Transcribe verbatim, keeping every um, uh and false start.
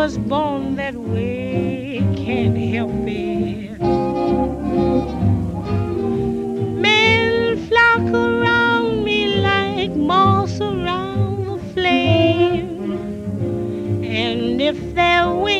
was born that way, can't help it. Men flock around me like moths around the flame, and if their